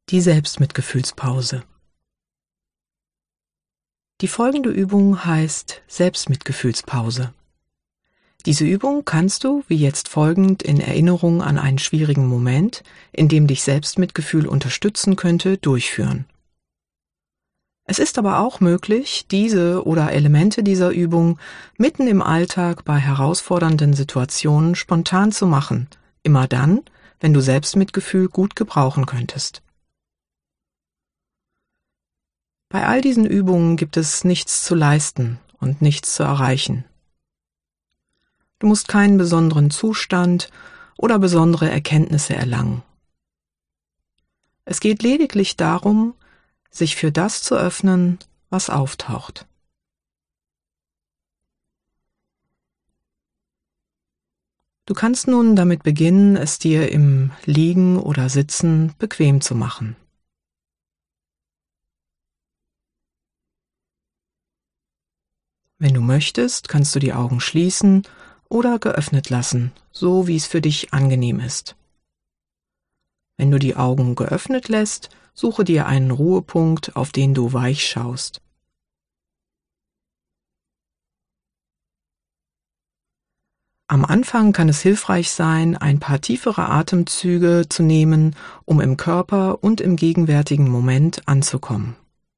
Die Selbstmitgefühlspause. Die folgende Übung heißt Selbstmitgefühlspause. Diese Übung kannst du, wie jetzt folgend, in Erinnerung an einen schwierigen Moment, in dem dich Selbstmitgefühl unterstützen könnte, durchführen. Es ist aber auch möglich, diese oder Elemente dieser Übung mitten im Alltag bei herausfordernden Situationen spontan zu machen, immer dann, wenn du Selbstmitgefühl gut gebrauchen könntest. Bei all diesen Übungen gibt es nichts zu leisten und nichts zu erreichen. Du musst keinen besonderen Zustand oder besondere Erkenntnisse erlangen. Es geht lediglich darum, sich für das zu öffnen, was auftaucht. Du kannst nun damit beginnen, es dir im Liegen oder Sitzen bequem zu machen. Wenn du möchtest, kannst du die Augen schließen oder geöffnet lassen, so wie es für dich angenehm ist. Wenn du die Augen geöffnet lässt, suche dir einen Ruhepunkt, auf den du weich schaust. Am Anfang kann es hilfreich sein, ein paar tiefere Atemzüge zu nehmen, um im Körper und im gegenwärtigen Moment anzukommen.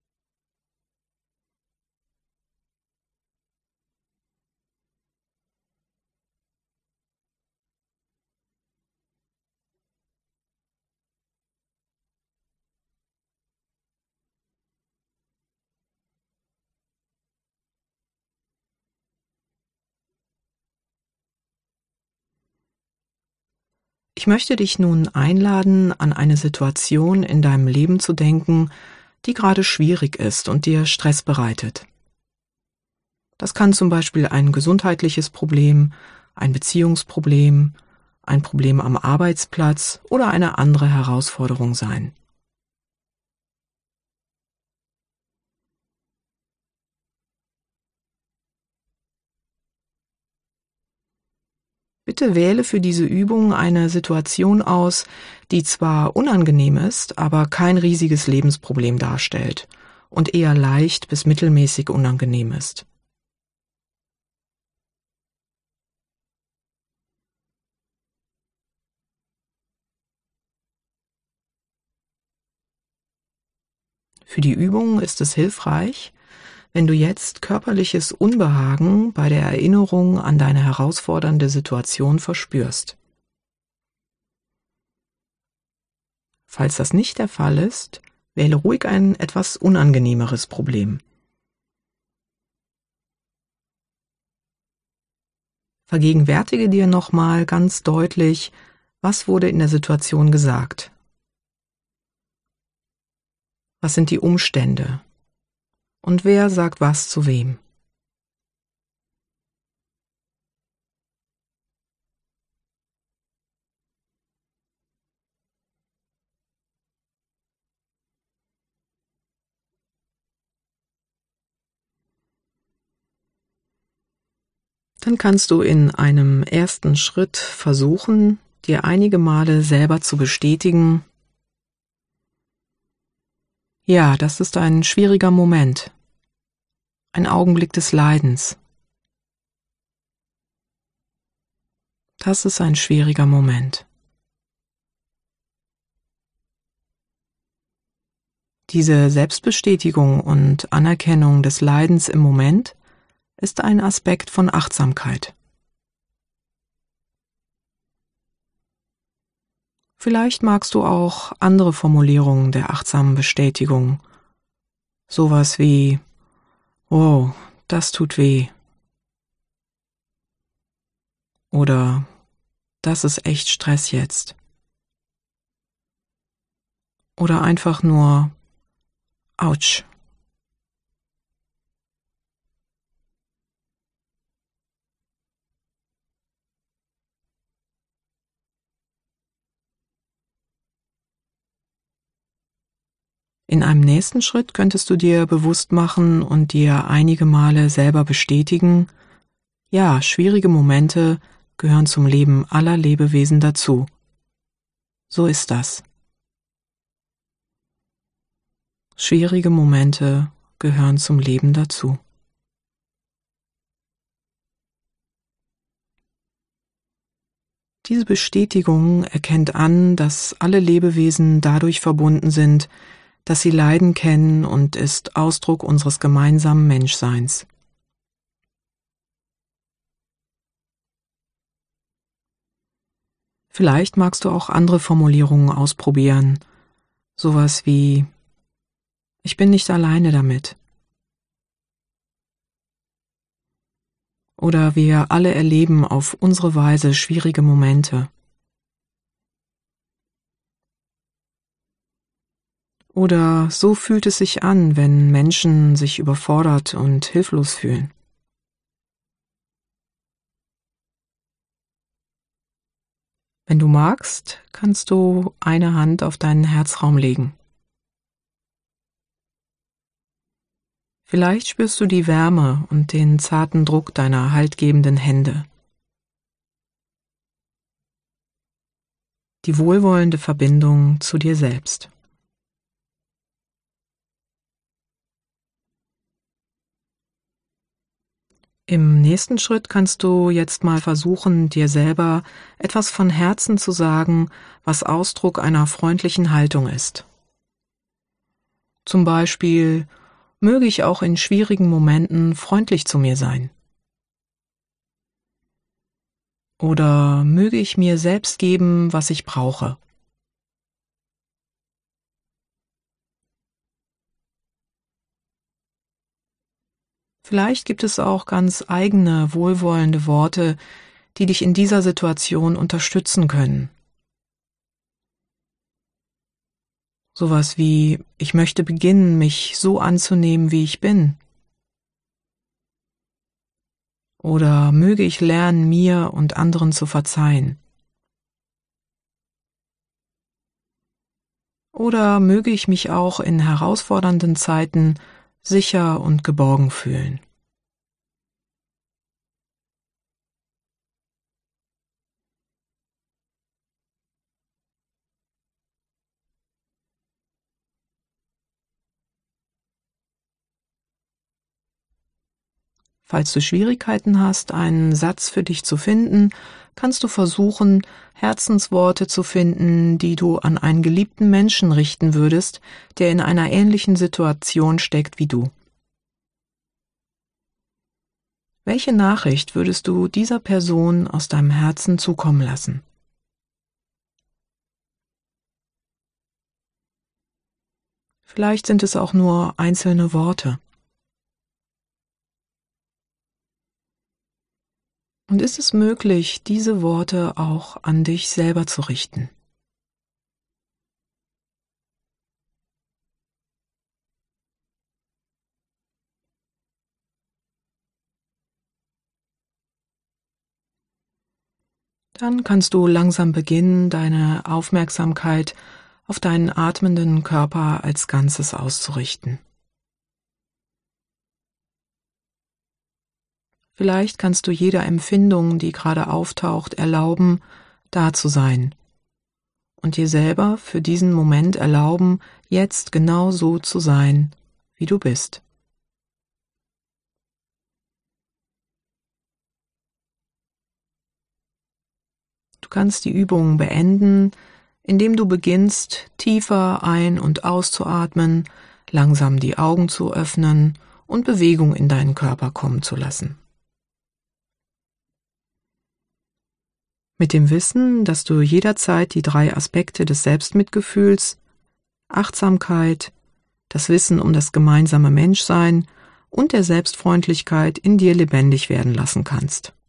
Ich möchte dich nun einladen, an eine Situation in deinem Leben zu denken, die gerade schwierig ist und dir Stress bereitet. Das kann zum Beispiel ein gesundheitliches Problem, ein Beziehungsproblem, ein Problem am Arbeitsplatz oder eine andere Herausforderung sein. Bitte wähle für diese Übung eine Situation aus, die zwar unangenehm ist, aber kein riesiges Lebensproblem darstellt und eher leicht bis mittelmäßig unangenehm ist. Für die Übung ist es hilfreich, wenn du jetzt körperliches Unbehagen bei der Erinnerung an deine herausfordernde Situation verspürst. Falls das nicht der Fall ist, wähle ruhig ein etwas unangenehmeres Problem. Vergegenwärtige dir nochmal ganz deutlich, was wurde in der Situation gesagt. Was sind die Umstände? Und wer sagt was zu wem? Dann kannst du in einem ersten Schritt versuchen, dir einige Male selber zu bestätigen: Ja, das ist ein schwieriger Moment, ein Augenblick des Leidens. Das ist ein schwieriger Moment. Diese Selbstbestätigung und Anerkennung des Leidens im Moment ist ein Aspekt von Achtsamkeit. Vielleicht magst du auch andere Formulierungen der achtsamen Bestätigung, sowas wie: Oh, das tut weh. Oder: Das ist echt Stress jetzt. Oder einfach nur: Autsch. In einem nächsten Schritt könntest du dir bewusst machen und dir einige Male selber bestätigen: Ja, schwierige Momente gehören zum Leben aller Lebewesen dazu. So ist das. Schwierige Momente gehören zum Leben dazu. Diese Bestätigung erkennt an, dass alle Lebewesen dadurch verbunden sind, dass sie Leiden kennen und ist Ausdruck unseres gemeinsamen Menschseins. Vielleicht magst du auch andere Formulierungen ausprobieren, sowas wie „Ich bin nicht alleine damit" oder „Wir alle erleben auf unsere Weise schwierige Momente" oder „So fühlt es sich an, wenn Menschen sich überfordert und hilflos fühlen." Wenn du magst, kannst du eine Hand auf deinen Herzraum legen. Vielleicht spürst du die Wärme und den zarten Druck deiner haltgebenden Hände. Die wohlwollende Verbindung zu dir selbst. Im nächsten Schritt kannst du jetzt mal versuchen, dir selber etwas von Herzen zu sagen, was Ausdruck einer freundlichen Haltung ist. Zum Beispiel: Möge ich auch in schwierigen Momenten freundlich zu mir sein. Oder möge ich mir selbst geben, was ich brauche. Vielleicht gibt es auch ganz eigene, wohlwollende Worte, die dich in dieser Situation unterstützen können. Sowas wie: Ich möchte beginnen, mich so anzunehmen, wie ich bin. Oder möge ich lernen, mir und anderen zu verzeihen. Oder möge ich mich auch in herausfordernden Zeiten sicher und geborgen fühlen. Falls du Schwierigkeiten hast, einen Satz für dich zu finden, kannst du versuchen, Herzensworte zu finden, die du an einen geliebten Menschen richten würdest, der in einer ähnlichen Situation steckt wie du. Welche Nachricht würdest du dieser Person aus deinem Herzen zukommen lassen? Vielleicht sind es auch nur einzelne Worte. Und ist es möglich, diese Worte auch an dich selber zu richten? Dann kannst du langsam beginnen, deine Aufmerksamkeit auf deinen atmenden Körper als Ganzes auszurichten. Vielleicht kannst du jeder Empfindung, die gerade auftaucht, erlauben, da zu sein und dir selber für diesen Moment erlauben, jetzt genau so zu sein, wie du bist. Du kannst die Übung beenden, indem du beginnst, tiefer ein- und auszuatmen, langsam die Augen zu öffnen und Bewegung in deinen Körper kommen zu lassen. Mit dem Wissen, dass du jederzeit die 3 Aspekte des Selbstmitgefühls, Achtsamkeit, das Wissen um das gemeinsame Menschsein und der Selbstfreundlichkeit in dir lebendig werden lassen kannst.